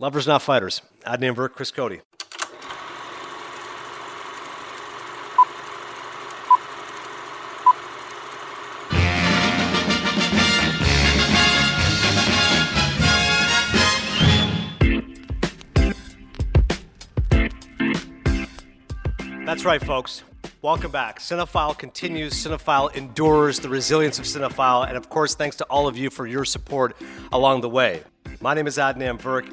Lovers Not Fighters. Adnan Virk, Chris Cote. That's right, folks. Welcome back. Cinephile continues. Cinephile endures the resilience of Cinephile. And of course, thanks to all of you for your support along the way. My name is Adnan Virk.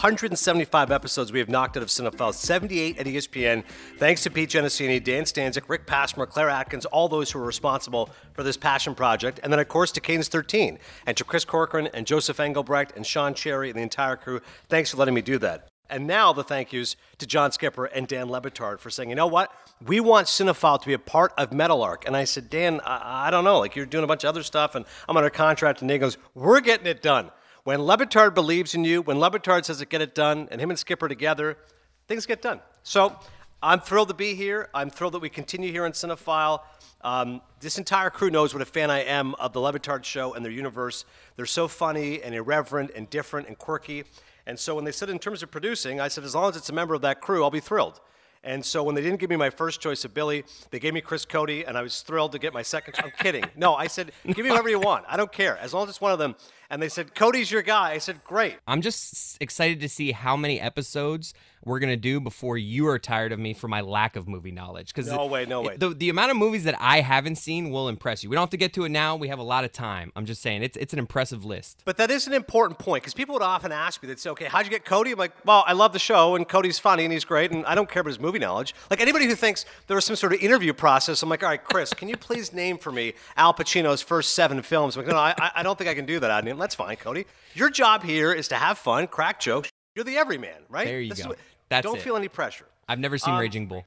175 episodes we have knocked out of Cinephile, 78 at ESPN. Thanks to Pete Genesini, Dan Stanzik, Rick Passmore, Claire Atkins, all those who are responsible for this passion project. And then, of course, to Cadence 13, and to Chris Corcoran, and Joseph Engelbrecht, and Sean Cherry, and the entire crew. Thanks for letting me do that. And now the thank yous to John Skipper and Dan Le Batard for saying, you know what? We want Cinephile to be a part of Metal-Arc. And I said, Dan, I don't know. Like, you're doing a bunch of other stuff, and I'm under contract. And he goes, we're getting it done. When Le Batard believes in you, when Le Batard says to get it done, and him and Skipper together, things get done. So I'm thrilled to be here. I'm thrilled that we continue here on Cinephile. This entire crew knows what a fan I am of the Le Batard show and their universe. They're so funny and irreverent and different and quirky. And so when they said in terms of producing, I said, as long as it's a member of that crew, I'll be thrilled. And so when they didn't give me my first choice of Billy, they gave me Chris Cote, and I was thrilled to get my second. I'm kidding. No, I said, give me whoever you want. I don't care, as long as it's one of them. And they said, Cody's your guy. I said, great. I'm just excited to see how many episodes we're going to do before you are tired of me for my lack of movie knowledge. No way. The amount of movies that I haven't seen will impress you. We don't have to get to it now. We have a lot of time. I'm just saying, it's an impressive list. But that is an important point, because people would often ask me, they'd say, okay, how'd you get Cody? I'm like, well, I love the show, and Cody's funny, and he's great, and I don't care about his movie knowledge. Like, anybody who thinks there was some sort of interview process, I'm like, all right, Chris, can you please name for me Al Pacino's first 7 films? I'm like, no, I don't think I can do that, Adnan. That's fine, Cody. Your job here is to have fun, crack jokes. You're the everyman, right? There you go. Don't feel any pressure. I've never seen Raging Bull.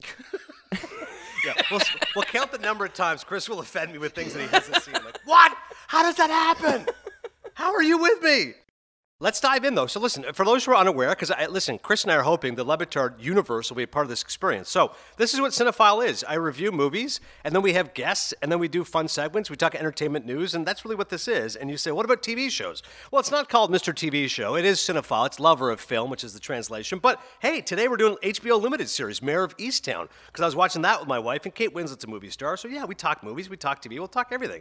Yeah, we'll count the number of times Chris will offend me with things that he hasn't seen. Like, what? How does that happen? How are you with me? Let's dive in, though. So listen, for those who are unaware, because Chris and I are hoping the Le Batard universe will be a part of this experience. So this is what Cinephile is. I review movies, and then we have guests, and then we do fun segments. We talk entertainment news, and that's really what this is. And you say, what about TV shows? Well, it's not called Mr. TV Show. It is Cinephile. It's Lover of Film, which is the translation. But hey, today we're doing HBO Limited series, Mayor of Easttown, because I was watching that with my wife, and Kate Winslet's a movie star. So yeah, we talk movies, we talk TV, we'll talk everything.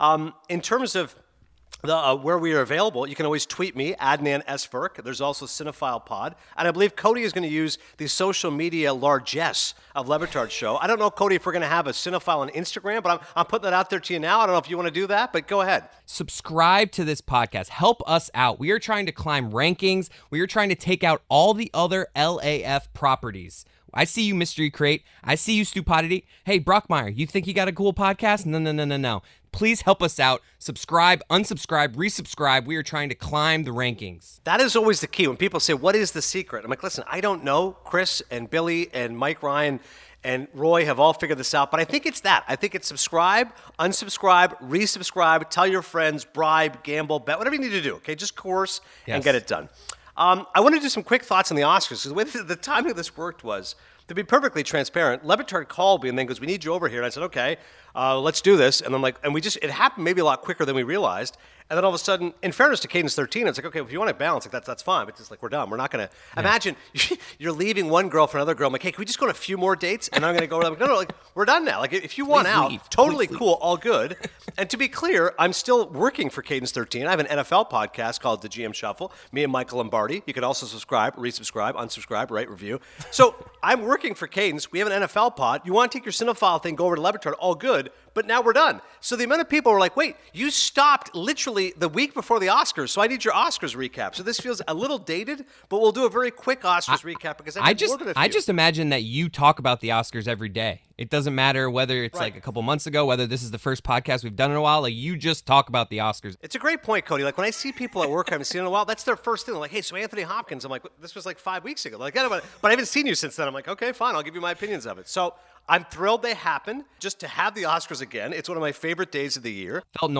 In terms of where we are available, you can always tweet me, Adnan S. Virk. There's also Cinephile Pod. And I believe Cody is going to use the social media largesse of Le Batard Show. I don't know, Cody, if we're going to have a Cinephile on Instagram, but I'm putting that out there to you now. I don't know if you want to do that, but go ahead. Subscribe to this podcast. Help us out. We are trying to climb rankings. We are trying to take out all the other LAF properties. I see you, Mystery Crate. I see you, Stupidity. Hey, Brockmeyer, you think you got a cool podcast? No. Please help us out. Subscribe, unsubscribe, resubscribe. We are trying to climb the rankings. That is always the key. When people say, what is the secret? I'm like, listen, I don't know. Chris and Billy and Mike Ryan and Roy have all figured this out, but I think it's that. I think it's subscribe, unsubscribe, resubscribe, tell your friends, bribe, gamble, bet, whatever you need to do, okay? Just course and get it done. I want to do some quick thoughts on the Oscars, because the way the timing of this worked was, to be perfectly transparent, Le Batard called me and then goes, we need you over here. And I said, okay, let's do this. And I'm like, and it happened maybe a lot quicker than we realized. And then all of a sudden, in fairness to Cadence 13, it's like, okay, if you want to balance, like that's fine. But it's like, we're done. We're not going to imagine you're leaving one girl for another girl. I'm like, hey, can we just go on a few more dates? And I'm going to go, like, no, like we're done now. Like if you want out, totally cool, all good. And to be clear, I'm still working for Cadence 13. I have an NFL podcast called The GM Shuffle. Me and Michael Lombardi. You can also subscribe, resubscribe, unsubscribe, rate, review. So I'm working for Cadence. We have an NFL pod. You want to take your Cinephile thing, go over to Le Batard, all good. But now we're done. So the amount of people were like, wait, you stopped literally the week before the Oscars, so I need your Oscars recap. So this feels a little dated, but we'll do a very quick Oscars recap because I just imagine that you talk about the Oscars every day. It doesn't matter whether it's like a couple months ago, whether this is the first podcast we've done in a while. Like, you just talk about the Oscars. It's a great point, Cody. Like, when I see people at work I haven't seen in a while, that's their first thing. They're like, hey, so Anthony Hopkins. I'm like, this was like 5 weeks ago. Like, but I haven't seen you since then. I'm like, okay, fine. I'll give you my opinions of it. So I'm thrilled they happen. Just to have the Oscars again. It's one of my favorite days of the year. Felt normal.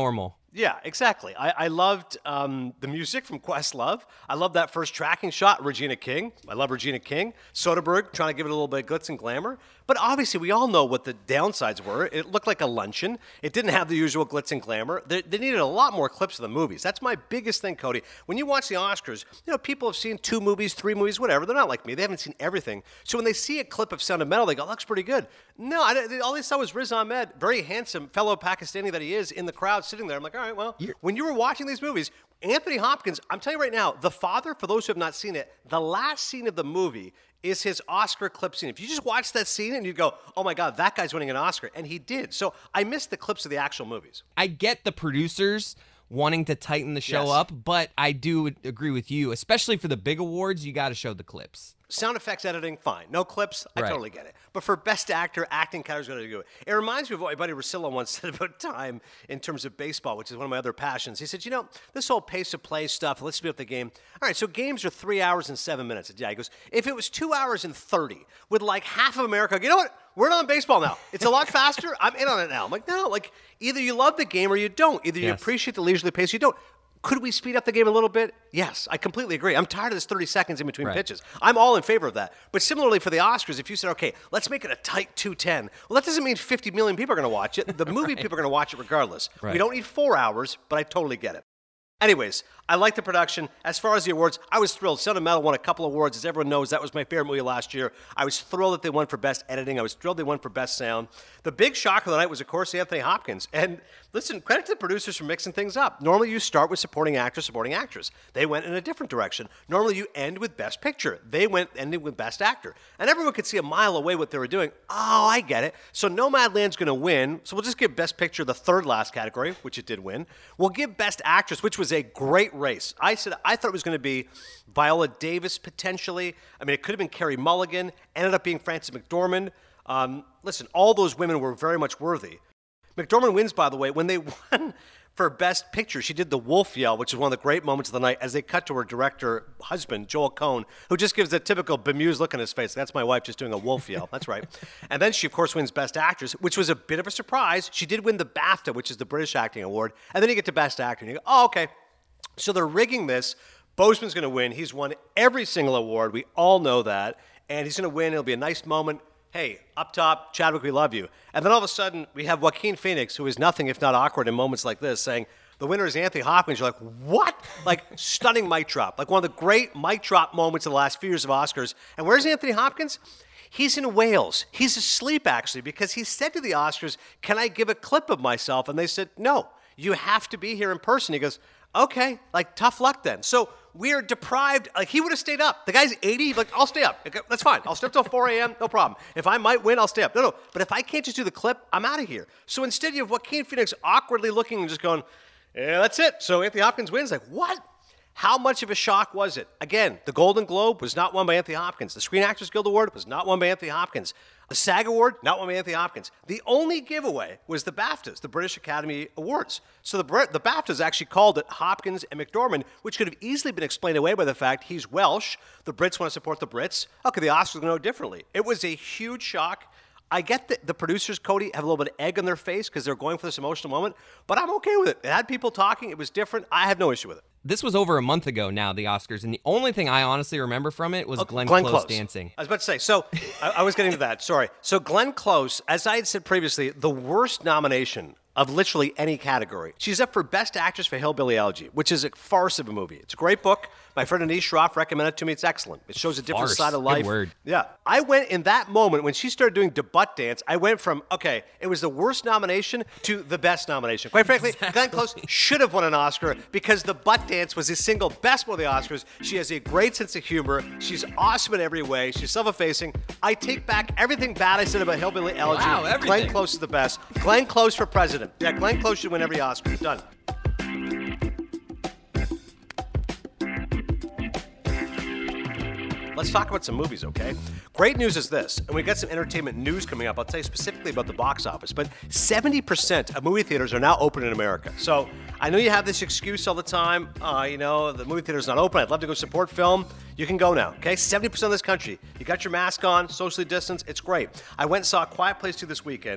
Yeah, exactly. I loved the music from Questlove. I love that first tracking shot, Regina King. I love Regina King. Soderbergh trying to give it a little bit of glitz and glamour. But obviously, we all know what the downsides were. It looked like a luncheon. It didn't have the usual glitz and glamour. They needed a lot more clips of the movies. That's my biggest thing, Cody. When you watch the Oscars, people have seen 2 movies, 3 movies, whatever. They're not like me. They haven't seen everything. So when they see a clip of Sound of Metal, they go, looks pretty good. No, all they saw was Riz Ahmed, very handsome fellow Pakistani that he is, in the crowd sitting there. I'm like, all right, well, when you were watching these movies, Anthony Hopkins, I'm telling you right now, The Father, for those who have not seen it, the last scene of the movie is his Oscar clip scene. If you just watch that scene and you go, oh my God, that guy's winning an Oscar, and he did. So I missed the clips of the actual movies. I get the producers wanting to tighten the show up, but I do agree with you, especially for the big awards, you got to show the clips. Sound effects editing, fine. No clips, I totally get it. But for best actor, acting category's going to do it. It reminds me of what my buddy Russillo once said about time in terms of baseball, which is one of my other passions. He said, this whole pace of play stuff, let's speed up the game. All right, so games are 3 hours and 7 minutes. Yeah, he goes, if it was 2 hours and 30, with like half of America, you know what? We're on baseball now. It's a lot faster. I'm in on it now. I'm like, no, either you love the game or you don't. Either you appreciate the leisurely pace or you don't. Could we speed up the game a little bit? Yes, I completely agree. I'm tired of this 30 seconds in between pitches. I'm all in favor of that. But similarly for the Oscars, if you said, okay, let's make it a tight 2:10, well, that doesn't mean 50 million people are going to watch it. The movie people are going to watch it regardless. We don't need 4 hours, but I totally get it. Anyways, I like the production. As far as the awards, I was thrilled. Sound of Metal won a couple of awards. As everyone knows, that was my favorite movie last year. I was thrilled that they won for Best Editing. I was thrilled they won for Best Sound. The big shock of the night was, of course, Anthony Hopkins. And listen, credit to the producers for mixing things up. Normally, you start with supporting actor, supporting actress. They went in a different direction. Normally, you end with Best Picture. They ended with Best Actor. And everyone could see a mile away what they were doing. Oh, I get it. So Nomadland's going to win. So we'll just give Best Picture the third last category, which it did win. We'll give Best Actress, which was a great race. I thought it was going to be Viola Davis potentially. I mean, it could have been Carey Mulligan. Ended up being Frances McDormand. Listen, all those women were very much worthy. McDormand wins, by the way, when they won for Best Picture. She did the wolf yell, which is one of the great moments of the night, as they cut to her director husband, Joel Coen, who just gives the typical bemused look on his face. That's my wife just doing a wolf yell. That's right. And then she, of course, wins Best Actress, which was a bit of a surprise. She did win the BAFTA, which is the British Acting Award. And then you get to Best Actor, and you go, oh, okay. So they're rigging this. Boseman's going to win. He's won every single award. We all know that. And he's going to win. It'll be a nice moment. Hey, up top, Chadwick, we love you. And then all of a sudden, we have Joaquin Phoenix, who is nothing if not awkward in moments like this, saying, the winner is Anthony Hopkins. You're like, what? Like, stunning mic drop. Like, one of the great mic drop moments of the last few years of Oscars. And where's Anthony Hopkins? He's in Wales. He's asleep, actually, because he said to the Oscars, can I give a clip of myself? And they said, no, you have to be here in person. He goes, okay, like, tough luck then. So we are deprived. Like, he would have stayed up. The guy's 80. Like, I'll stay up. Okay, that's fine. I'll stay up till 4 a.m. No problem. If I might win, I'll stay up. No. But if I can't just do the clip, I'm out of here. So instead, you have Joaquin Phoenix awkwardly looking and just going, yeah, that's it. So Anthony Hopkins wins. Like, what? How much of a shock was it? Again, the Golden Globe was not won by Anthony Hopkins. The Screen Actors Guild Award was not won by Anthony Hopkins. The SAG Award, not won by Anthony Hopkins. The only giveaway was the BAFTAs, the British Academy Awards. So the BAFTAs actually called it Hopkins and McDormand, which could have easily been explained away by the fact he's Welsh. The Brits want to support the Brits. Okay, the Oscars are going to know differently. It was a huge shock. I get that the producers, Cody, have a little bit of egg on their face because they're going for this emotional moment, but I'm okay with it. It had people talking. It was different. I have no issue with it. This was over a month ago now, the Oscars, and the only thing I honestly remember from it was Glenn Close dancing. I was about to say, so I was getting to that, sorry. So Glenn Close, as I had said previously, the worst nomination of literally any category. She's up for Best Actress for Hillbilly Elegy, which is a farce of a movie. It's a great book. My friend Anish Shroff recommended it to me. It's excellent. It shows a different side of life. Good word. Yeah. I went in that moment when she started doing the butt dance, I went from, okay, it was the worst nomination to the best nomination. Quite frankly, Glenn Close should have won an Oscar because the butt dance was his single best one of the Oscars. She has a great sense of humor. She's awesome in every way. She's self-effacing. I take back everything bad I said about Hillbilly Elegy. Wow, everything. Glenn Close is the best. Glenn Close for president. Yeah, Glenn Close should win every Oscar. Done. Let's talk about some movies, okay? Great news is this, and we got some entertainment news coming up. I'll tell you specifically about the box office, but 70% of movie theaters are now open in America. So I know you have this excuse all the time, the movie theater's not open. I'd love to go support film. You can go now, okay? 70% of this country. You got your mask on, socially distanced. It's great. I went and saw A Quiet Place 2 this weekend.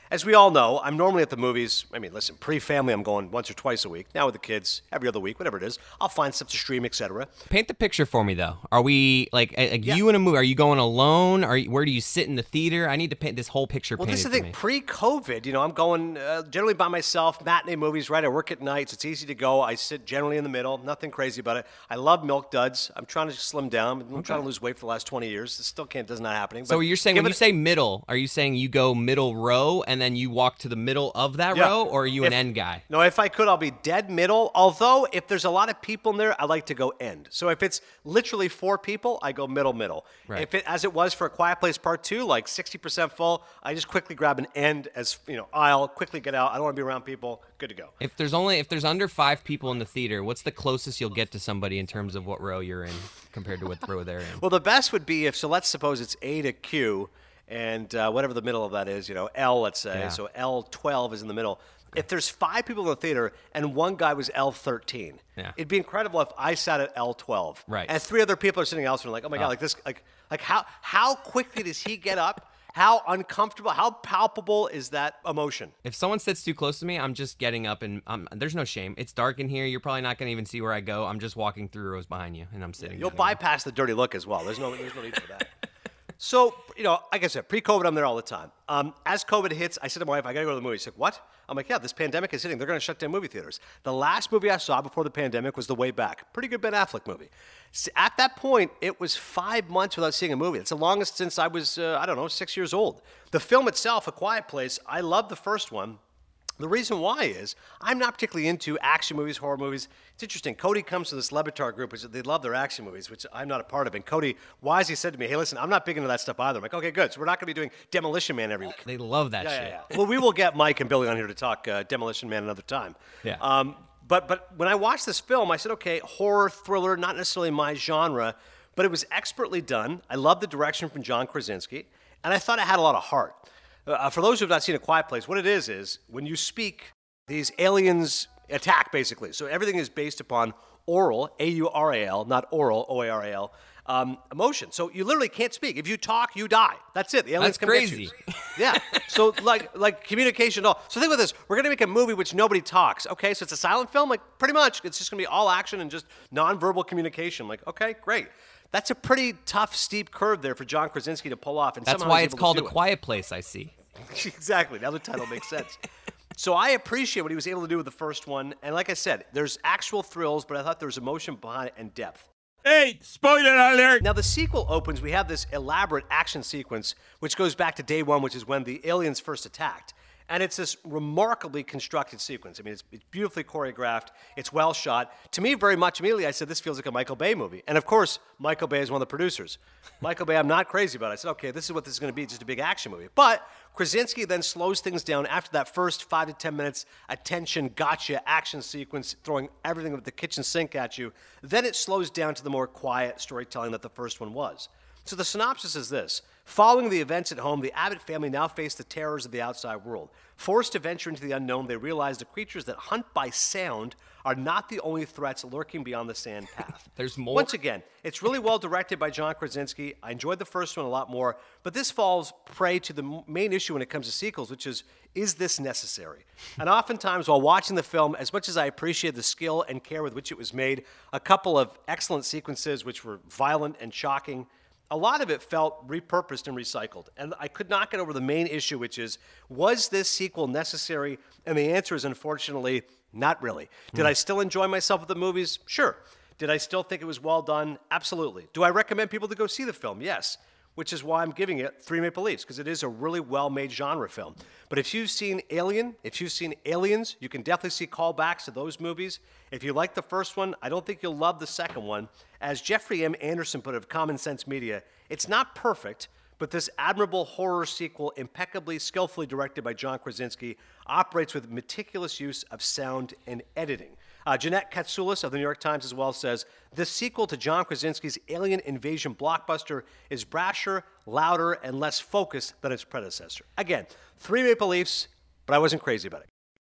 As we all know, I'm normally at the movies. I mean, listen, pre-family, I'm going once or twice a week. Now with the kids, every other week, whatever it is. I'll find stuff to stream, etc. Paint the picture for me, though. Are we like Yeah. you in a movie? Are you going alone? Where do you sit in the theater? I need to paint this whole picture. Well, painted this is for the thing. me. Pre-COVID, I'm going generally by myself. Matinee movies, right? I work at nights. It's easy to go. I sit generally in the middle. Nothing crazy about it. I love Milk Duds. I'm trying to slim down. I'm trying to lose weight for the last 20 years. It still does not happening. So but you're saying when you say middle, are you saying you go middle row and then you walk to the middle of that Yeah. row, or are you an end guy? No, if I could, I'll be dead middle. Although, if there's a lot of people in there, I like to go end. So if it's literally 4 people, I go middle. Right. If it, as it was for A Quiet Place Part 2, like 60% full, I just quickly grab an end aisle, quickly get out. I don't want to be around people. Good to go. If there's under 5 people in the theater, what's the closest you'll get to somebody in terms of what row you're in compared to what row they're in? Well, the best would be so let's suppose it's A to Q, and whatever the middle of that is, L, let's say. Yeah. So L12 is in the middle. If there's 5 people in the theater and one guy was L13, Yeah. it'd be incredible if I sat at L12. Right. And 3 other people are sitting elsewhere, like, oh my God, like this, like how quickly does he get up? How uncomfortable, how palpable is that emotion? If someone sits too close to me, I'm just getting up and there's no shame. It's dark in here. You're probably not going to even see where I go. I'm just walking through rows behind you, and I'm sitting. You'll down. bypass the dirty look as well. There's no need for that. So, like I said, pre-COVID, I'm there all the time. As COVID hits, I said to my wife, I got to go to the movies. She's like, what? I'm like, yeah, this pandemic is hitting. They're going to shut down movie theaters. The last movie I saw before the pandemic was The Way Back. Pretty good Ben Affleck movie. At that point, it was 5 months without seeing a movie. It's the longest since I was, 6 years old. The film itself, A Quiet Place, I love the first one. The reason why is I'm not particularly into action movies, horror movies. It's interesting. Cody comes to this Levitar group, which they love their action movies, which I'm not a part of. And Cody wisely said to me, hey, listen, I'm not big into that stuff either. I'm like, okay, good. So we're not going to be doing Demolition Man every week. They love that shit. Yeah. Well, we will get Mike and Billy on here to talk Demolition Man another time. Yeah. But when I watched this film, I said, okay, horror, thriller, not necessarily my genre, but it was expertly done. I love the direction from John Krasinski, and I thought it had a lot of heart. For those who have not seen A Quiet Place, what it is when you speak, these aliens attack, basically. So everything is based upon oral, A-U-R-A-L, not oral, O-A-R-A-L, emotion. So you literally can't speak. If you talk, you die. That's it. The aliens That's come crazy. get you. Yeah. So like communication and all. So think about this. We're going to make a movie which nobody talks. Okay, so it's a silent film? Like, pretty much. It's just going to be all action and just nonverbal communication. Like, okay, great. That's a pretty tough, steep curve there for John Krasinski to pull off. And That's somehow why he's it's able to called A do it. Quiet Place, I see. Exactly. Now the title makes sense. So I appreciate what he was able to do with the first one. And like I said, there's actual thrills, but I thought there was emotion behind it and depth. Hey, spoiler alert! Now the sequel opens, we have this elaborate action sequence, which goes back to day one, which is when the aliens first attacked. And it's this remarkably constructed sequence. I mean, it's beautifully choreographed. It's well shot. To me, very much immediately, I said, this feels like a Michael Bay movie. And of course, Michael Bay is one of the producers. Michael Bay, I'm not crazy about. I said, okay, this is what this is going to be, just a big action movie. But Krasinski then slows things down after that first 5 to 10 minutes attention, gotcha action sequence, throwing everything with the kitchen sink at you. Then it slows down to the more quiet storytelling that the first one was. So the synopsis is this. Following the events at home, the Abbott family now face the terrors of the outside world. Forced to venture into the unknown, they realize the creatures that hunt by sound are not the only threats lurking beyond the sand path. There's more? Once again, it's really well directed by John Krasinski. I enjoyed the first one a lot more, but this falls prey to the main issue when it comes to sequels, which is this necessary? And oftentimes, while watching the film, as much as I appreciate the skill and care with which it was made, a couple of excellent sequences which were violent and shocking, a lot of it felt repurposed and recycled. And I could not get over the main issue, which is, was this sequel necessary? And the answer is, unfortunately, not really. Did I still enjoy myself with the movies? Sure. Did I still think it was well done? Absolutely. Do I recommend people to go see the film? Yes. Which is why I'm giving it 3 Maple Leafs, because it is a really well-made genre film. But if you've seen Alien, if you've seen Aliens, you can definitely see callbacks to those movies. If you like the first one, I don't think you'll love the second one. As Jeffrey M. Anderson put it of Common Sense Media, it's not perfect, but this admirable horror sequel, impeccably, skillfully directed by John Krasinski, operates with meticulous use of sound and editing. Jeanette Katsoulis of the New York Times as well says, this sequel to John Krasinski's alien invasion blockbuster is brasher, louder, and less focused than its predecessor. Again, 3 Maple Leafs, but I wasn't crazy about it.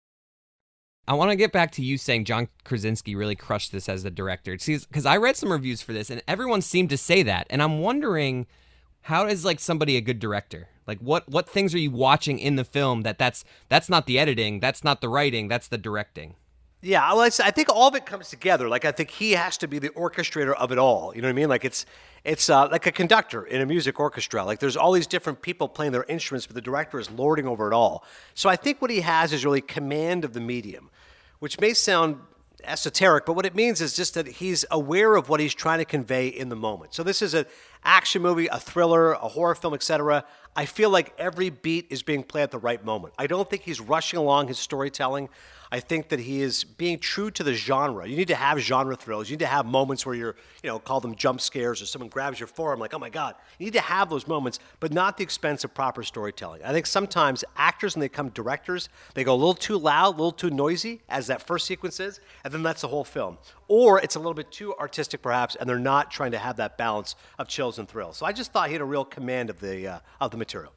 I want to get back to you saying John Krasinski really crushed this as the director. Because I read some reviews for this, and everyone seemed to say that. And I'm wondering, how is somebody a good director? Like what things are you watching in the film that's not the editing, that's not the writing, that's the directing? Yeah, well, I think all of it comes together. Like, I think he has to be the orchestrator of it all. You know what I mean? Like, it's like a conductor in a music orchestra. Like, there's all these different people playing their instruments, but the director is lording over it all. So I think what he has is really command of the medium, which may sound esoteric, but what it means is just that he's aware of what he's trying to convey in the moment. So this is an action movie, a thriller, a horror film, etc. I feel like every beat is being played at the right moment. I don't think he's rushing along his storytelling. I think that he is being true to the genre. You need to have genre thrills. You need to have moments where you're, call them jump scares, or someone grabs your forearm like, oh my God. You need to have those moments, but not at the expense of proper storytelling. I think sometimes actors, when they become directors, they go a little too loud, a little too noisy, as that first sequence is, and then that's the whole film. Or it's a little bit too artistic, perhaps, and they're not trying to have that balance of chills and thrills. So I just thought he had a real command of the material.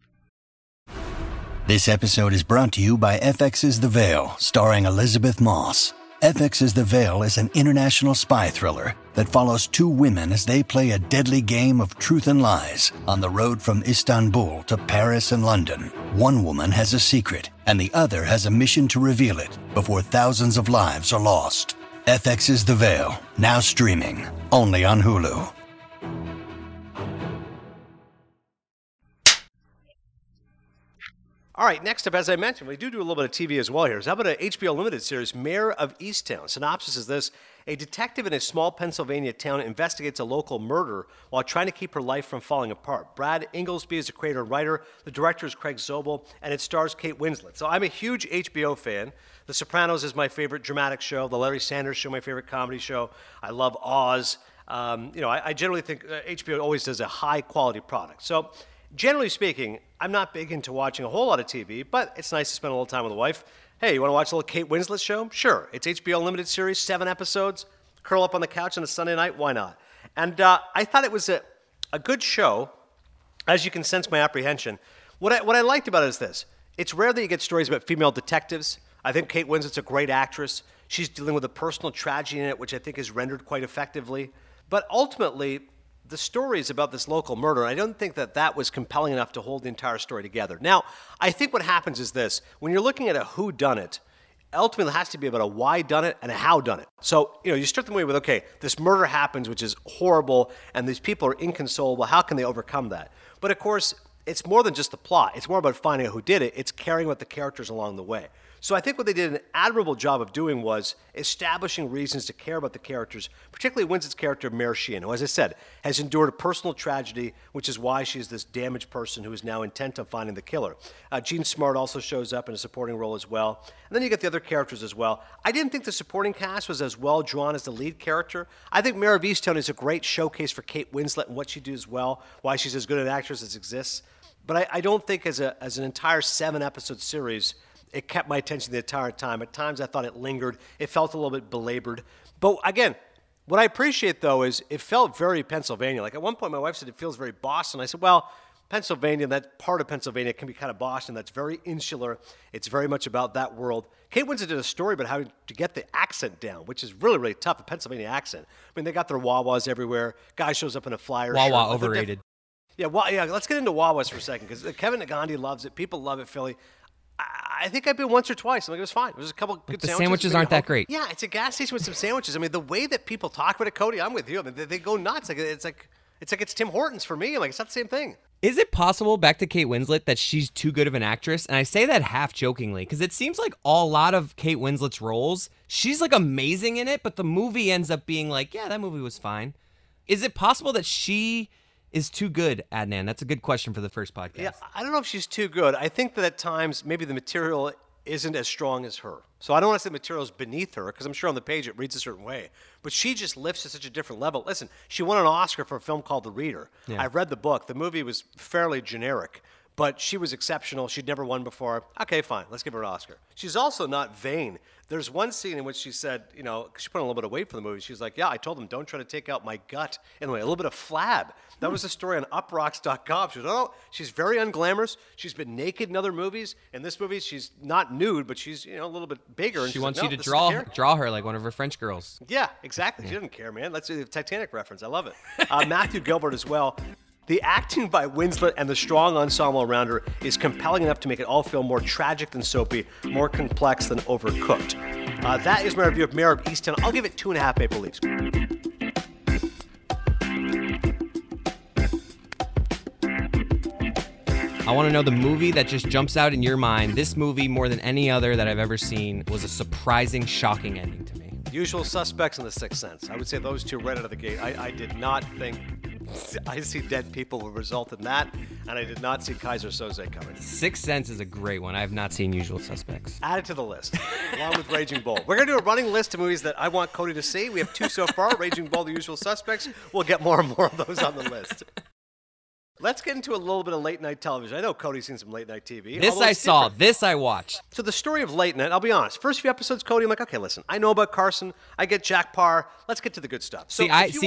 This episode is brought to you by FX's The Veil, starring Elizabeth Moss. FX's The Veil is an international spy thriller that follows two women as they play a deadly game of truth and lies on the road from Istanbul to Paris and London. One woman has a secret, and the other has a mission to reveal it before thousands of lives are lost. FX's The Veil, now streaming, only on Hulu. All right, next up, as I mentioned, we do a little bit of TV as well here. So how about an HBO limited series, Mayor of Easttown? Synopsis is this: a detective in a small Pennsylvania town investigates a local murder while trying to keep her life from falling apart. Brad Inglesby is the creator and writer. The director is Craig Zobel, and it stars Kate Winslet. So I'm a huge HBO fan. The Sopranos is my favorite dramatic show. The Larry Sanders Show, my favorite comedy show. I love Oz. I generally think HBO always does a high-quality product. So generally speaking, I'm not big into watching a whole lot of TV, but it's nice to spend a little time with the wife. Hey, you want to watch a little Kate Winslet show? Sure. It's HBO limited series, 7 episodes. Curl up on the couch on a Sunday night. Why not? And I thought it was a good show. As you can sense my apprehension. What I liked about it is this. It's rare that you get stories about female detectives. I think Kate Winslet's a great actress. She's dealing with a personal tragedy in it, which I think is rendered quite effectively. But ultimately, the story is about this local murder. I don't think that was compelling enough to hold the entire story together. Now, I think what happens is this. When you're looking at a whodunit, ultimately it has to be about a why done it and a how done it. So, you start the movie with, okay, this murder happens, which is horrible, and these people are inconsolable. How can they overcome that? But of course, it's more than just the plot. It's more about finding out who did it. It's caring about the characters along the way. So I think what they did an admirable job of doing was establishing reasons to care about the characters, particularly Winslet's character, Mare Sheehan, who, as I said, has endured a personal tragedy, which is why she's this damaged person who is now intent on finding the killer. Jean Smart also shows up in a supporting role as well. And then you get the other characters as well. I didn't think the supporting cast was as well drawn as the lead character. I think Mayor of Easttown is a great showcase for Kate Winslet and what she does well, why she's as good an actress as exists. But I don't think as an entire 7-episode series, it kept my attention the entire time. At times, I thought it lingered. It felt a little bit belabored. But again, what I appreciate, though, is it felt very Pennsylvania. Like, at one point, my wife said it feels very Boston. I said, well, Pennsylvania, that part of Pennsylvania can be kind of Boston. That's very insular. It's very much about that world. Kate Winslet did a story about how to get the accent down, which is really, really tough, a Pennsylvania accent. I mean, they got their Wawas everywhere. Guy shows up in a flyer shirt. Wawa overrated. Yeah, let's get into Wawas for a second, because Kevin Nagandi loves it. People love it, Philly. I think I've been once or twice. It was fine. It was a couple good sandwiches. The sandwiches aren't that great. Yeah, it's a gas station with some sandwiches. I mean, the way that people talk about it, Cody, I'm with you. I mean, they go nuts. It's like it's Tim Hortons for me. I'm like, it's not the same thing. Is it possible, back to Kate Winslet, that she's too good of an actress? And I say that half jokingly, because it seems like a lot of Kate Winslet's roles, she's like amazing in it, but the movie ends up being like, yeah, that movie was fine. Is it possible that she is too good, Adnan? That's a good question for the first podcast. Yeah, I don't know if she's too good. I think that at times maybe the material isn't as strong as her. So I don't want to say the material is beneath her, because I'm sure on the page it reads a certain way. But she just lifts to such a different level. Listen, she won an Oscar for a film called The Reader. Yeah. I read the book. The movie was fairly generic, but she was exceptional. She'd never won before. Okay, fine. Let's give her an Oscar. She's also not vain. There's one scene in which she said, she put on a little bit of weight for the movie. She's like, yeah, I told them, don't try to take out my gut. Anyway, a little bit of flab. That was a story on uprocks.com. She was, she's very unglamorous. She's been naked in other movies. In this movie, she's not nude, but she's, a little bit bigger. And she wants you to draw her like one of her French girls. Yeah, exactly. She doesn't care, man. Let's do the Titanic reference. I love it. Matthew Gilbert as well. The acting by Winslet and the strong ensemble around her is compelling enough to make it all feel more tragic than soapy, more complex than overcooked. That is my review of Mare of Easttown. I'll give it 2.5 Maple Leafs. I want to know the movie that just jumps out in your mind. This movie, more than any other that I've ever seen, was a surprising, shocking ending to me. Usual Suspects and The Sixth Sense. I would say those two right out of the gate. I did not think I See Dead People would result in that, and I did not see Kaiser Soze coming. Sixth Sense is a great one. I have not seen Usual Suspects. Add it to the list, along with Raging Bull. We're going to do a running list of movies that I want Cody to see. We have 2 so far, Raging Bull, The Usual Suspects. We'll get more and more of those on the list. Let's get into a little bit of late-night television. I know Cody's seen some late-night TV. This I saw. This I watched. So the story of late night, I'll be honest. First few episodes, Cody, I'm like, okay, listen, I know about Carson. I get Jack Parr. Let's get to the good stuff. So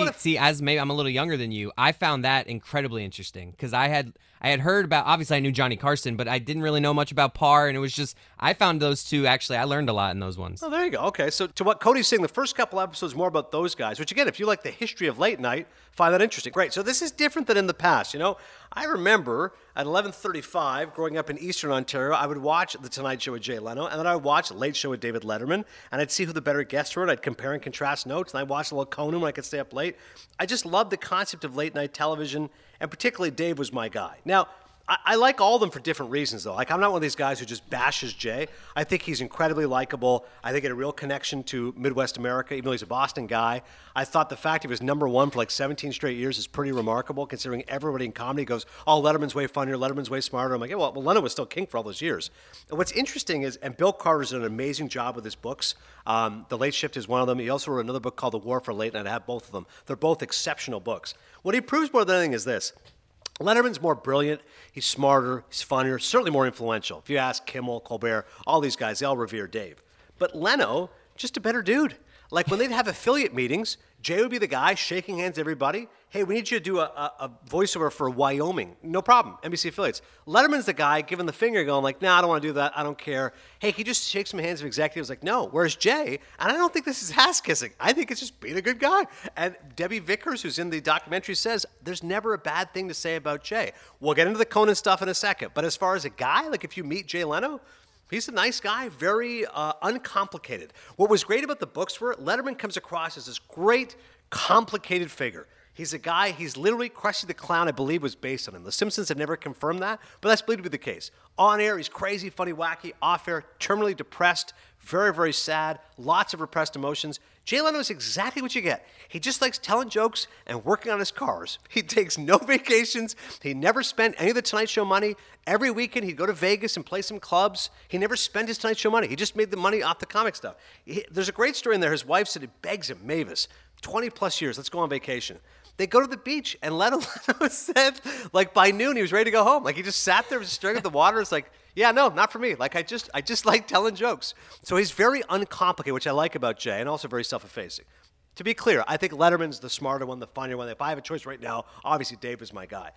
as maybe I'm a little younger than you, I found that incredibly interesting because I had heard about, obviously I knew Johnny Carson, but I didn't really know much about Parr, and it was just, I found those two, actually, I learned a lot in those ones. Oh, there you go. Okay, so to what Cody's saying, the first couple episodes more about those guys, which again, if you like the history of late night, find that interesting. Great, so this is different than in the past, you know? I remember at 11:35, growing up in Eastern Ontario, I would watch The Tonight Show with Jay Leno, and then I would watch Late Show with David Letterman, and I'd see who the better guests were, and I'd compare and contrast notes, and I'd watch a little Conan when I could stay up late. I just loved the concept of late night television, and particularly Dave was my guy. Now, I like all of them for different reasons, though. Like, I'm not one of these guys who just bashes Jay. I think he's incredibly likable. I think he had a real connection to Midwest America, even though he's a Boston guy. I thought the fact he was #1 for like 17 straight years is pretty remarkable, considering everybody in comedy goes, oh, Letterman's way funnier, Letterman's way smarter. I'm like, yeah, well, Leno was still king for all those years. And what's interesting is, and Bill Carter's done an amazing job with his books. The Late Shift is one of them. He also wrote another book called The War for Late Night. I have both of them. They're both exceptional books. What he proves more than anything is this. Letterman's more brilliant, he's smarter, he's funnier, certainly more influential. If you ask Kimmel, Colbert, all these guys, they all revere Dave. But Leno, just a better dude. Like when they'd have affiliate meetings, Jay would be the guy shaking hands to everybody. Hey, we need you to do a voiceover for Wyoming. No problem, NBC affiliates. Letterman's the guy giving the finger going like, nah, I don't want to do that, I don't care. Hey, he just shakes some hands of executives like, no. Whereas Jay, and I don't think this is ass-kissing, I think it's just being a good guy. And Debbie Vickers, who's in the documentary, says there's never a bad thing to say about Jay. We'll get into the Conan stuff in a second. But as far as a guy, like if you meet Jay Leno, he's a nice guy, very uncomplicated. What was great about the books were Letterman comes across as this great, complicated figure. He's a guy, he's literally Krusty the Clown, I believe, was based on him. The Simpsons have never confirmed that, but that's believed to be the case. On air, he's crazy, funny, wacky. Off air, terminally depressed, very, very sad, lots of repressed emotions. Jay Leno is exactly what you get. He just likes telling jokes and working on his cars. He takes no vacations. He never spent any of the Tonight Show money. Every weekend, he'd go to Vegas and play some clubs. He never spent his Tonight Show money. He just made the money off the comic stuff. There's a great story in there. His wife said, he begs him, Mavis, 20 plus years, let's go on vacation. They go to the beach, and Leno said, like, by noon, he was ready to go home. Like, he just sat there, staring at the water. It's like, yeah, no, not for me. Like, I just like telling jokes. So he's very uncomplicated, which I like about Jay, and also very self-effacing. To be clear, I think Letterman's the smarter one, the funnier one. If I have a choice right now, obviously Dave is my guy.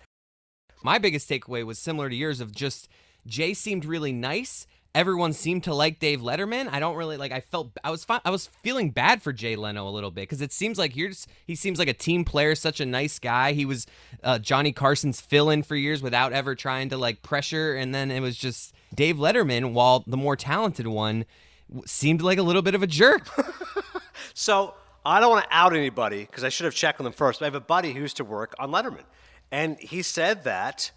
My biggest takeaway was similar to yours of just Jay seemed really nice. Everyone seemed to like Dave Letterman. I don't really like. I was feeling bad for Jay Leno a little bit because it seems like he seems like a team player, such a nice guy. He was Johnny Carson's fill-in for years without ever trying to like pressure, and then it was just Dave Letterman, while the more talented one, seemed like a little bit of a jerk. So I don't want to out anybody because I should have checked on them first. But I have a buddy who used to work on Letterman, and he said that.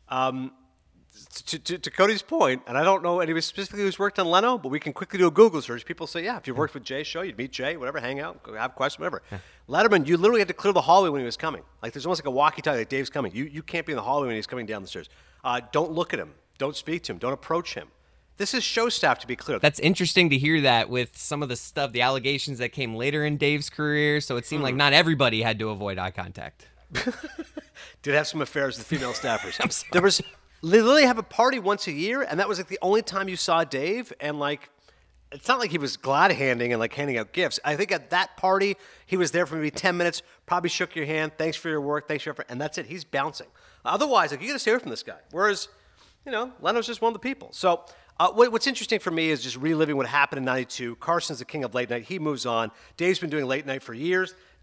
To Cody's point, and I don't know anybody specifically who's worked on Leno, but we can quickly do a Google search. People say, yeah, if you worked with Jay's show, you'd meet Jay, whatever, hang out, go have questions, whatever. Letterman, you literally had to clear the hallway when he was coming. Like there's almost like a walkie-talkie, like Dave's coming. You can't be in the hallway when he's coming down the stairs. Don't look at him. Don't speak to him. Don't approach him. This is show staff, to be clear. That's interesting to hear that with some of the stuff, the allegations that came later in Dave's career, so it seemed like not everybody had to avoid eye contact. Did have some affairs with female staffers. There was... literally have a party once a year, and that was like the only time you saw Dave, and like it's not like he was glad-handing and like handing out gifts. I think at that party, he was there for maybe 10 minutes, probably shook your hand, thanks for your work, thanks for your effort, and that's it. He's bouncing. Otherwise, like you got to stay away from this guy. Whereas, you know, Leno's just one of the people. So what's interesting for me is just reliving what happened in 92. Carson's the king of late night. He moves on. Dave's been doing late night for years.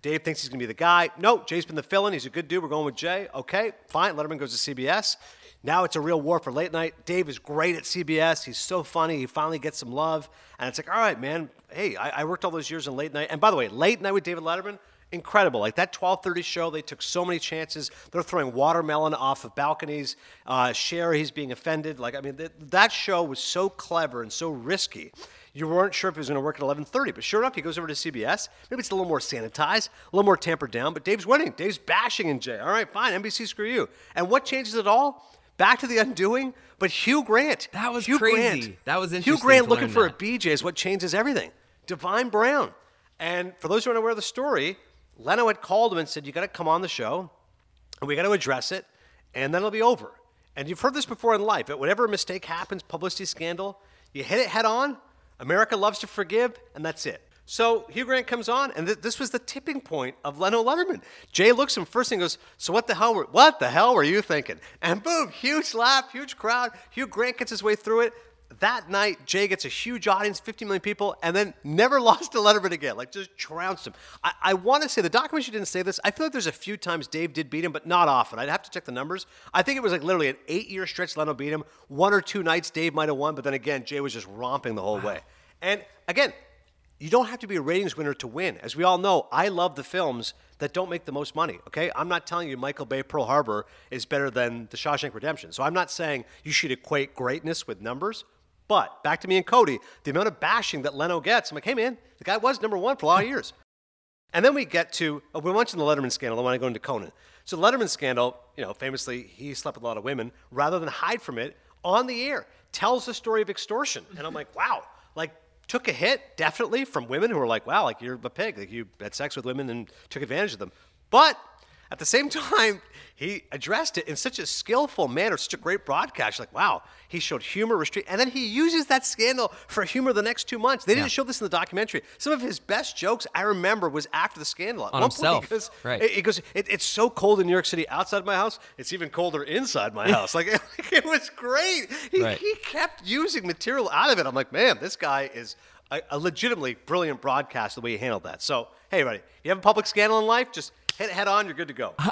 Dave thinks he's going to be the guy. No, Jay's been the fill-in. He's a good dude. We're going with Jay. Okay, fine. Letterman goes to CBS. Now it's a real war for late night. Dave is great at CBS. He's so funny. He finally gets some love. And it's like, all right, man. Hey, I worked all those years in late night. And by the way, late night with David Letterman, incredible. Like that 12:30 show, they took so many chances. They're throwing watermelon off of balconies. Cher, he's being offended. Like, I mean, that show was so clever and so risky. You weren't sure if he was going to work at 11:30, but sure enough, he goes over to CBS. Maybe it's a little more sanitized, a little more tampered down, but Dave's winning. Dave's bashing in Jay. All right, fine, NBC, screw you. And what changes it all? Back to the undoing, but Hugh Grant. That was Hugh crazy. Grant. That was interesting. Hugh Grant to looking learn for that. a BJ is what changes everything. Divine Brown. And for those who aren't aware of the story, Leno had called him and said, you got to come on the show, and we got to address it, and then it'll be over. And you've heard this before in life. Whenever a mistake happens, publicity scandal, you hit it head on, America loves to forgive, and that's it. So Hugh Grant comes on, and this was the tipping point of Leno Letterman. Jay looks at him first and goes, so what the hell were you thinking? And boom, huge laugh, huge crowd. Hugh Grant gets his way through it. That night, Jay gets a huge audience, 50 million people, and then never lost to Letterman again. Like, just trounced him. I want to say, the documentary didn't say this. I feel like there's a few times Dave did beat him, but not often. I'd have to check the numbers. I think it was like literally an 8-year stretch Leno beat him. 1 or 2 nights Dave might have won, but then again, Jay was just romping the whole way. And again, you don't have to be a ratings winner to win. As we all know, I love the films that don't make the most money, okay? I'm not telling you Michael Bay Pearl Harbor is better than The Shawshank Redemption. So I'm not saying you should equate greatness with numbers. But back to me and Cody, the amount of bashing that Leno gets, I'm like, hey, man, the guy was number one for a lot of years. And then we get to, we mentioned the Letterman scandal. I want to go into Conan. So the Letterman scandal, famously, he slept with a lot of women. Rather than hide from it, on the air, tells the story of extortion. And I'm like, wow, like, took a hit, definitely, from women who were like, wow, like, you're a pig. Like, you had sex with women and took advantage of them. But at the same time, he addressed it in such a skillful manner, such a great broadcast. Like, wow, he showed humor, restraint, and then he uses that scandal for humor the next 2 months. They didn't show this in the documentary. Some of his best jokes, I remember, was after the scandal. At on one himself. point, Right. He goes, it's so cold in New York City outside my house, it's even colder inside my house. Like, it was great. He kept using material out of it. I'm like, man, this guy is a legitimately brilliant broadcast the way he handled that. So, hey, everybody, you have a public scandal in life, just hit it head on, you're good to go.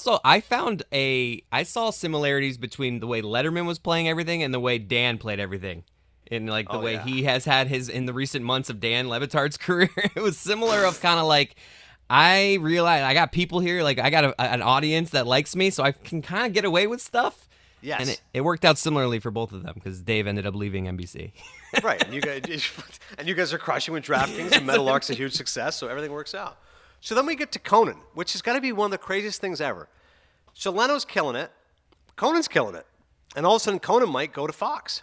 I saw similarities between the way Letterman was playing everything and the way Dan played everything. In like the way he has had his in the recent months of Dan Le Batard's career. It was similar of kind of like, I realized I got people here, like I got an audience that likes me, so I can kind of get away with stuff. Yes. And it worked out similarly for both of them because Dave ended up leaving NBC. Right, and you guys are crushing with DraftKings, and Metalark's a huge success, so everything works out. So then we get to Conan, which has got to be one of the craziest things ever. So Leno's killing it, Conan's killing it, and all of a sudden Conan might go to Fox.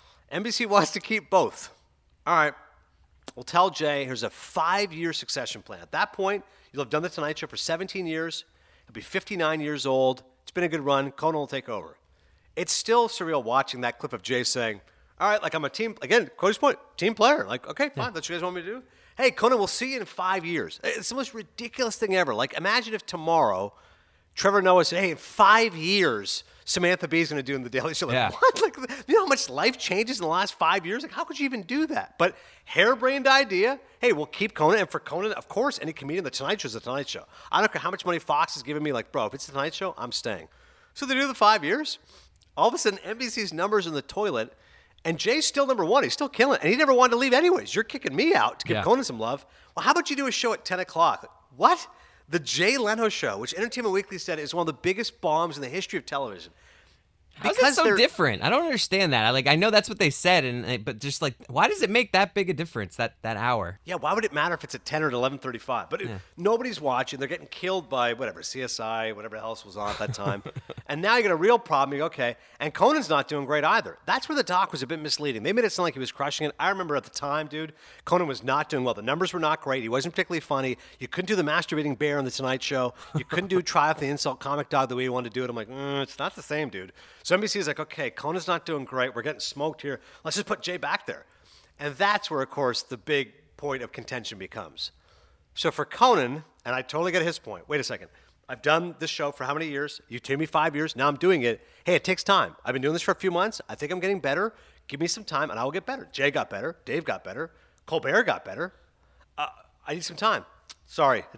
NBC wants to keep both. All right, we'll tell Jay here's a 5-year succession plan. At that point, you'll have done The Tonight Show for 17 years. He'll be 59 years old. It's been a good run. Conan will take over. It's still surreal watching that clip of Jay saying, all right, like I'm a team, again, Cody's point, team player. Like, okay, fine, that's what you guys want me to do. Hey, Conan, we'll see you in 5 years. It's the most ridiculous thing ever. Like, imagine if tomorrow Trevor Noah said, hey, in 5 years, Samantha Bee is going to do in The Daily Show. Like, what? Like, you know how much life changes in the last 5 years? Like, how could you even do that? But harebrained idea, hey, we'll keep Conan. And for Conan, of course, any comedian, The Tonight Show is The Tonight Show. I don't care how much money Fox is giving me. Like, bro, if it's The Tonight Show, I'm staying. So they do the 5 years. All of a sudden, NBC's numbers in the toilet. And Jay's still number one. He's still killing it. And he never wanted to leave anyways. You're kicking me out to give Conan some love. Well, how about you do a show at 10 o'clock? Like, what? The Jay Leno Show, which Entertainment Weekly said is one of the biggest bombs in the history of television. How's that so different? I don't understand that. I know that's what they said, but just like, why does it make that big a difference, that hour? Yeah, why would it matter if it's at 10 or at 11:35? But nobody's watching. They're getting killed by whatever, CSI, whatever else was on at that time. And now you got a real problem. You go, okay, and Conan's not doing great either. That's where the doc was a bit misleading. They made it sound like he was crushing it. I remember at the time, dude, Conan was not doing well. The numbers were not great. He wasn't particularly funny. You couldn't do the masturbating bear on The Tonight Show. You couldn't do Try Out the Insult Comic Dog the way you wanted to do it. I'm like, it's not the same, dude. So NBC is like, okay, Conan's not doing great. We're getting smoked here. Let's just put Jay back there. And that's where, of course, the big point of contention becomes. So for Conan, and I totally get his point. Wait a second. I've done this show for how many years? You told me 5 years. Now I'm doing it. Hey, it takes time. I've been doing this for a few months. I think I'm getting better. Give me some time, and I will get better. Jay got better. Dave got better. Colbert got better. I need some time. Sorry, that's it.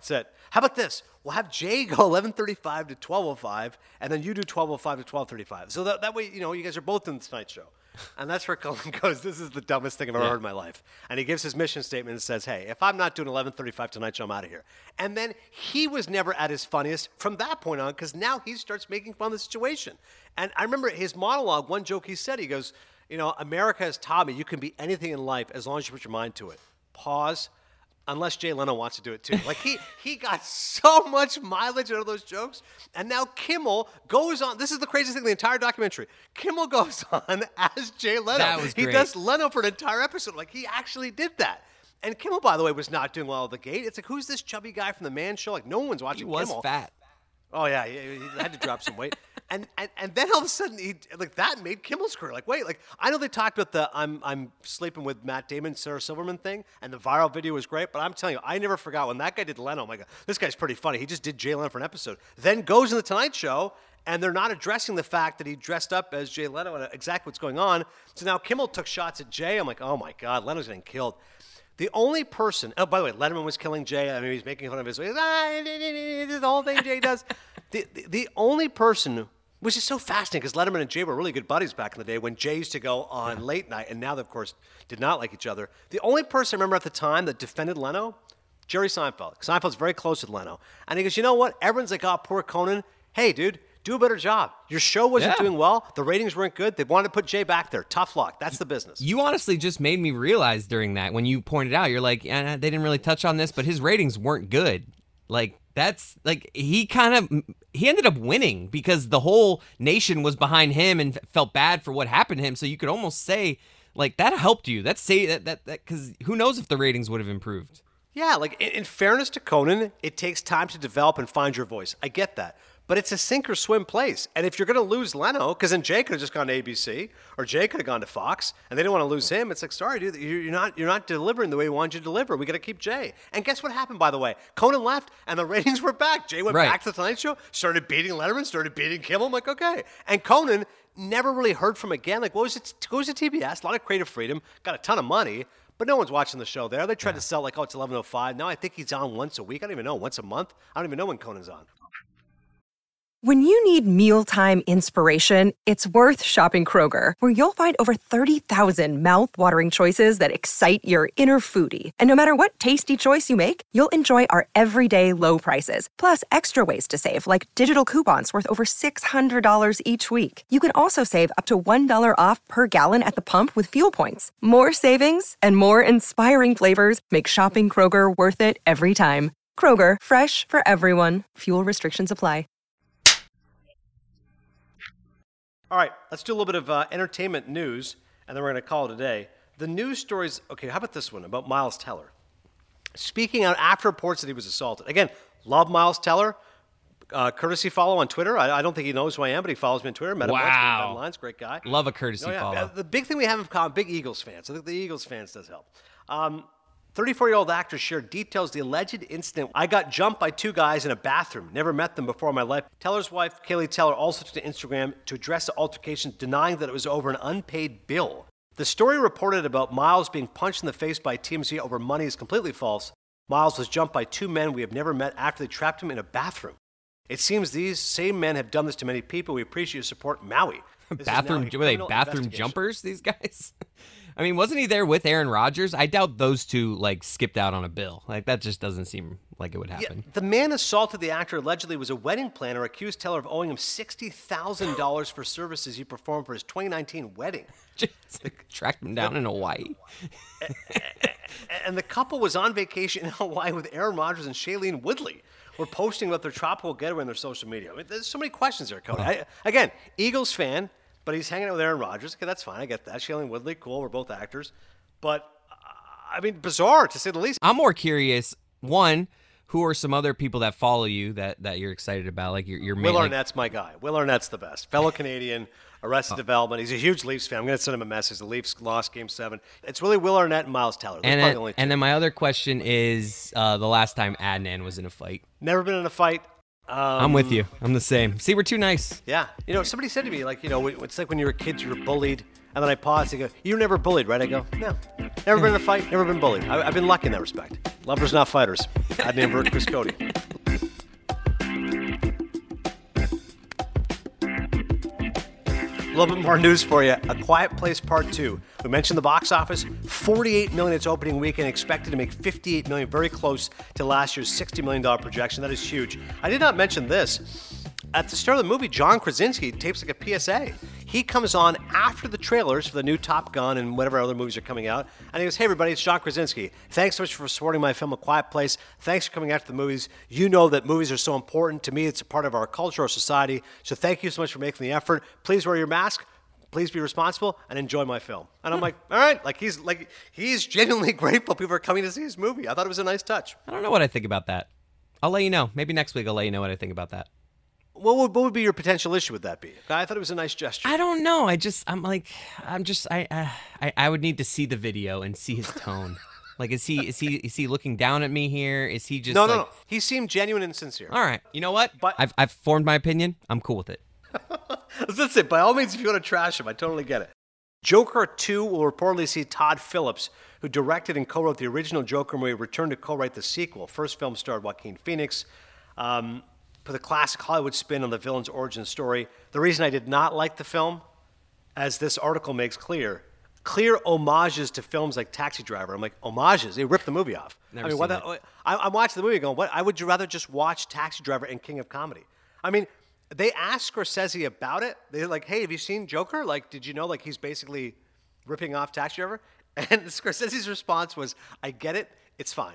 How about this? We'll have Jay go 11:35 to 12:05, and then you do 12:05 to 12:35. So that way, you guys are both in the Tonight Show. And that's where Conan goes, this is the dumbest thing I've ever heard in my life. And he gives his mission statement and says, hey, if I'm not doing 11:35 Tonight Show, I'm out of here. And then he was never at his funniest from that point on, because now he starts making fun of the situation. And I remember his monologue, one joke he said, he goes, America has taught me you can be anything in life as long as you put your mind to it. Pause. Unless Jay Leno wants to do it too. Like he got so much mileage out of those jokes. And now Kimmel goes on. This is the craziest thing in the entire documentary. Kimmel goes on as Jay Leno. That was great. He does Leno for an entire episode. Like he actually did that. And Kimmel, by the way, was not doing well at the gate. It's like, who's this chubby guy from the Man Show? Like no one's watching Kimmel. He was fat. Oh yeah, he had to drop some weight. And then all of a sudden, that made Kimmel's career. Like, wait, I know they talked about the I'm sleeping with Matt Damon, Sarah Silverman thing, and the viral video was great, but I'm telling you, I never forgot when that guy did Leno. I'm like, this guy's pretty funny. He just did Jay Leno for an episode. Then goes in the Tonight Show, and they're not addressing the fact that he dressed up as Jay Leno and exactly what's going on. So now Kimmel took shots at Jay. I'm like, oh my God, Leno's getting killed. The only person, oh, by the way, Letterman was killing Jay. I mean, he's making fun of his, the whole thing Jay does. The only person, which is so fascinating because Letterman and Jay were really good buddies back in the day when Jay used to go on late night, and now they, of course, did not like each other. The only person I remember at the time that defended Leno, Jerry Seinfeld. Seinfeld's very close with Leno. And he goes, you know what? Everyone's like, oh, poor Conan. Hey, dude, do a better job. Your show wasn't doing well. The ratings weren't good. They wanted to put Jay back there. Tough luck. That's the business. You honestly just made me realize during that when you pointed out, you're like, they didn't really touch on this, but his ratings weren't good. Like, that's like he ended up winning because the whole nation was behind him and felt bad for what happened to him. So you could almost say like that helped you. That's say that because who knows if the ratings would have improved. Yeah, like in fairness to Conan, it takes time to develop and find your voice. I get that. But it's a sink or swim place. And if you're going to lose Leno, because then Jay could have just gone to ABC, or Jay could have gone to Fox, and they didn't want to lose him. It's like, sorry, dude, you're not delivering the way we wanted you to deliver. We got to keep Jay. And guess what happened, by the way? Conan left, and the ratings were back. Jay went back to the Tonight Show, started beating Letterman, started beating Kimmel. I'm like, okay. And Conan never really heard from again. Like, what was it? Goes to TBS, a lot of creative freedom, got a ton of money. But no one's watching the show there. They tried to sell like, oh, it's 11:05. Now I think he's on once a week. I don't even know, once a month. I don't even know when Conan's on. When you need mealtime inspiration, it's worth shopping Kroger, where you'll find over 30,000 mouth-watering choices that excite your inner foodie. And no matter what tasty choice you make, you'll enjoy our everyday low prices, plus extra ways to save, like digital coupons worth over $600 each week. You can also save up to $1 off per gallon at the pump with fuel points. More savings and more inspiring flavors make shopping Kroger worth it every time. Kroger, fresh for everyone. Fuel restrictions apply. All right, let's do a little bit of entertainment news, and then we're going to call it a day. The news stories, okay, how about this one about Miles Teller? Speaking out after reports that he was assaulted. Again, love Miles Teller. Courtesy follow on Twitter. I don't think he knows who I am, but he follows me on Twitter. Met him once, lines, great guy. Love a courtesy follow. The big thing we have in common, big Eagles fans. I think the Eagles fans does help. 34-year-old actor shared details of the alleged incident. I got jumped by two guys in a bathroom. Never met them before in my life. Teller's wife, Kaylee Teller, also took to Instagram to address the altercation, denying that it was over an unpaid bill. The story reported about Miles being punched in the face by TMZ over money is completely false. Miles was jumped by two men we have never met after they trapped him in a bathroom. It seems these same men have done this to many people. We appreciate your support, Maui. Were they bathroom jumpers, these guys? I mean, wasn't he there with Aaron Rodgers? I doubt those two, skipped out on a bill. That just doesn't seem like it would happen. Yeah, the man assaulted the actor allegedly was a wedding planner, accused Teller of owing him $60,000 for services he performed for his 2019 wedding. Just tracked him down in Hawaii. And the couple was on vacation in Hawaii with Aaron Rodgers and Shailene Woodley. We're posting about their tropical getaway on their social media. I mean, there's so many questions there, Cody. Again, Eagles fan. But he's hanging out with Aaron Rodgers. Okay, that's fine. I get that. Shailene Woodley, cool. We're both actors. But, bizarre, to say the least. I'm more curious, one, who are some other people that follow you that you're excited about? Like your Will Arnett's my guy. Will Arnett's the best. Fellow Canadian, Arrested Development. He's a huge Leafs fan. I'm going to send him a message. The Leafs lost Game 7. It's really Will Arnett and Miles Teller. And then my other question is the last time Adnan was in a fight. Never been in a fight. I'm with you. I'm the same. See, we're too nice. Yeah. Somebody said to me, it's like when you were kids, you were bullied. And then I paused. They go, you were never bullied, right? I go, no. Never been in a fight. Never been bullied. I've been lucky in that respect. Lovers, not fighters. Adnan Virk, Chris Cody. A little bit more news for you. A Quiet Place Part 2. We mentioned the box office. $48 million its opening weekend, expected to make $58 million, very close to last year's $60 million projection. That is huge. I did not mention this. At the start of the movie, John Krasinski tapes like a PSA. He comes on after the trailers for the new Top Gun and whatever other movies are coming out. And he goes, hey, everybody, it's John Krasinski. Thanks so much for supporting my film, A Quiet Place. Thanks for coming after the movies. You know that movies are so important. To me, it's a part of our culture, our society. So thank you so much for making the effort. Please wear your mask. Please be responsible and enjoy my film. And I'm like, all right. He's genuinely grateful people are coming to see his movie. I thought it was a nice touch. I don't know what I think about that. I'll let you know. Maybe next week I'll let you know what I think about that. What would be your potential issue with that be? I thought it was a nice gesture. I don't know. I would need to see the video and see his tone. Like, is he looking down at me here? Is he just No. He seemed genuine and sincere. All right. You know what? But I've formed my opinion. I'm cool with it. That's it. By all means, if you want to trash him, I totally get it. Joker 2 will reportedly see Todd Phillips, who directed and co-wrote the original Joker movie, return to co-write the sequel. First film starred Joaquin Phoenix. Put a classic Hollywood spin on the villain's origin story. The reason I did not like the film, as this article makes clear homages to films like Taxi Driver. I'm like, homages? They ripped the movie off. I'm watching the movie going, what? I would rather just watch Taxi Driver and King of Comedy. I mean, they asked Scorsese about it. They're like, hey, have you seen Joker? Like, did you know, like, he's basically ripping off Taxi Driver? And Scorsese's response was, I get it. It's fine.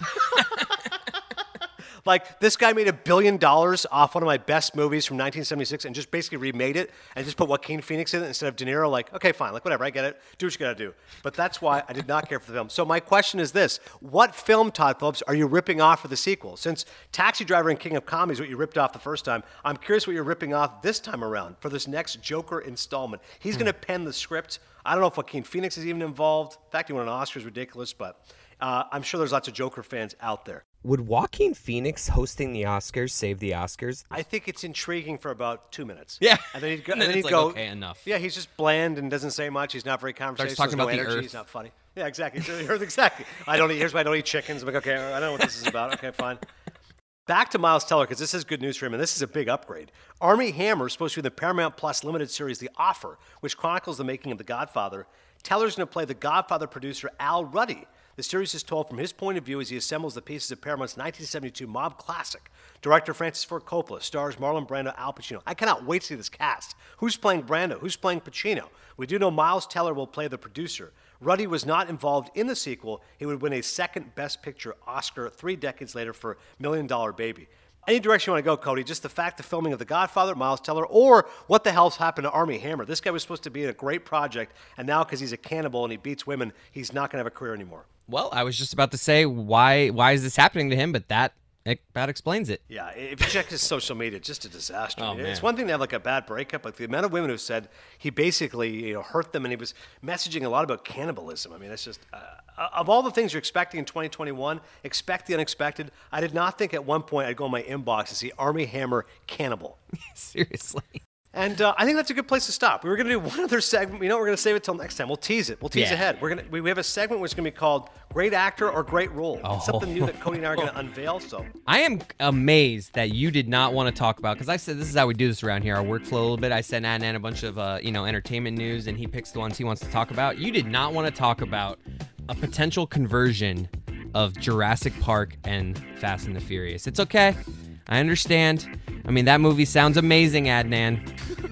Like, this guy made $1 billion off one of my best movies from 1976 and just basically remade it and just put Joaquin Phoenix in it instead of De Niro. Like, okay, fine. Like, whatever. I get it. Do what you got to do. But that's why I did not care for the film. So my question is this. What film, Todd Phillips, are you ripping off for the sequel? Since Taxi Driver and King of Comedy is what you ripped off the first time, I'm curious what you're ripping off this time around for this next Joker installment. He's going to pen the script. I don't know if Joaquin Phoenix is even involved. The fact he won an Oscar is ridiculous, but I'm sure there's lots of Joker fans out there. Would Joaquin Phoenix hosting the Oscars save the Oscars? I think it's intriguing for about 2 minutes. Yeah. And then he'd it's go, okay, enough. Yeah, he's just bland and doesn't say much. He's not very conversational. Starts talking about no the energy. Earth. He's not funny. Yeah, exactly. Exactly. Here's why I don't eat chickens. I'm like, okay, I don't know what this is about. Okay, fine. Back to Miles Teller, because this is good news for him, and this is a big upgrade. Armie Hammer is supposed to be in the Paramount Plus limited series The Offer, which chronicles the making of The Godfather. Teller's going to play The Godfather producer Al Ruddy. The series is told from his point of view as he assembles the pieces of Paramount's 1972 mob classic. Director Francis Ford Coppola stars Marlon Brando, Al Pacino. I cannot wait to see this cast. Who's playing Brando? Who's playing Pacino? We do know Miles Teller will play the producer. Ruddy was not involved in the sequel. He would win a second Best Picture Oscar 3 decades later for $1 Million Baby. Any direction you want to go, Cody, just the fact of filming of The Godfather, Miles Teller, or what the hell's happened to Armie Hammer? This guy was supposed to be in a great project, and now because he's a cannibal and he beats women, he's not going to have a career anymore. Well, I was just about to say, why is this happening to him? But that explains it. Yeah, if you check his social media, it's just a disaster. Oh, man. It's one thing to have like a bad breakup, but the amount of women who said he basically hurt them, and he was messaging a lot about cannibalism. I mean, it's just of all the things you're expecting in 2021, expect the unexpected. I did not think at one point I'd go in my inbox and see Armie Hammer cannibal. Seriously. And I think that's a good place to stop. We were going to do one other segment. You know, we're going to save it till next time. We'll tease it. We'll tease ahead. We have a segment which is going to be called Great Actor or Great Role. It's something new that Cody and I are going to unveil. So I am amazed that you did not want to talk about, because I said this is how we do this around here, our workflow a little bit. I sent Adnan a bunch of entertainment news, and he picks the ones he wants to talk about. You did not want to talk about a potential conversion of Jurassic Park and Fast and the Furious. It's okay. I understand. I mean, that movie sounds amazing, Adnan.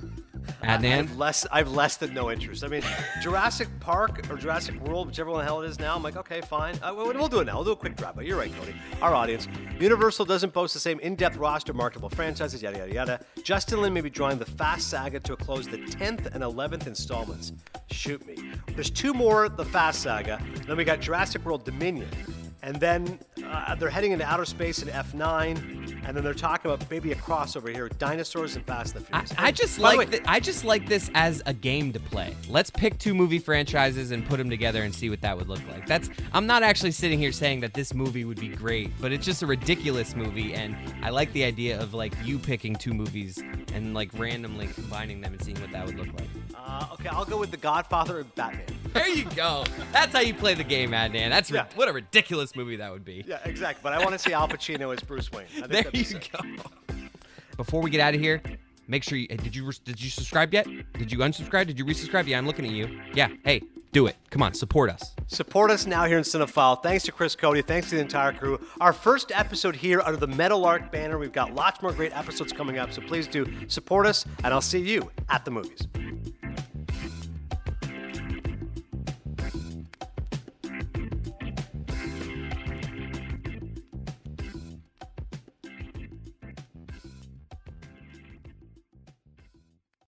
I've less than no interest. I mean, Jurassic Park or Jurassic World, whichever one the hell it is now, I'm like, okay, fine. We'll do it now. We'll do a quick drop. But you're right, Cody. Our audience. Universal doesn't boast the same in-depth roster of marketable franchises, yada, yada, yada. Justin Lin may be drawing the Fast saga to a close, the 10th and 11th installments. Shoot me. There's 2 more, the Fast saga. Then we got Jurassic World Dominion. And then they're heading into outer space in F9, and then they're talking about maybe a crossover here, dinosaurs and Fast and the Furious. I just like this as a game to play. Let's pick 2 movie franchises and put them together and see what that would look like. I'm not actually sitting here saying that this movie would be great, but it's just a ridiculous movie, and I like the idea of like you picking 2 movies and like randomly combining them and seeing what that would look like. Okay, I'll go with The Godfather and Batman. There you go. That's how you play the game, Adnan. What a ridiculous movie that would be. Yeah, exactly. But I want to see Al Pacino as Bruce Wayne. There you go. Before we get out of here, Make sure you did you subscribe yet? Did you unsubscribe? Did you resubscribe? Yeah, I'm looking at you. Yeah, hey, do it. Come on, support us. Support us now here in Cinephile. Thanks to Chris Cody. Thanks to the entire crew. Our first episode here under the Meadowlark banner. We've got lots more great episodes coming up, so please do support us, and I'll see you at the movies.